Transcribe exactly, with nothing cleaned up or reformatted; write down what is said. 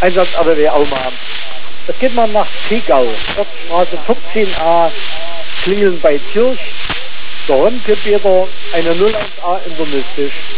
Einsatz R B W Auma. Es geht mal nach Tegau, Straße vierzehn a, Klingeln bei Kirch, der Röntgenbäder, eine null eins a internistisch.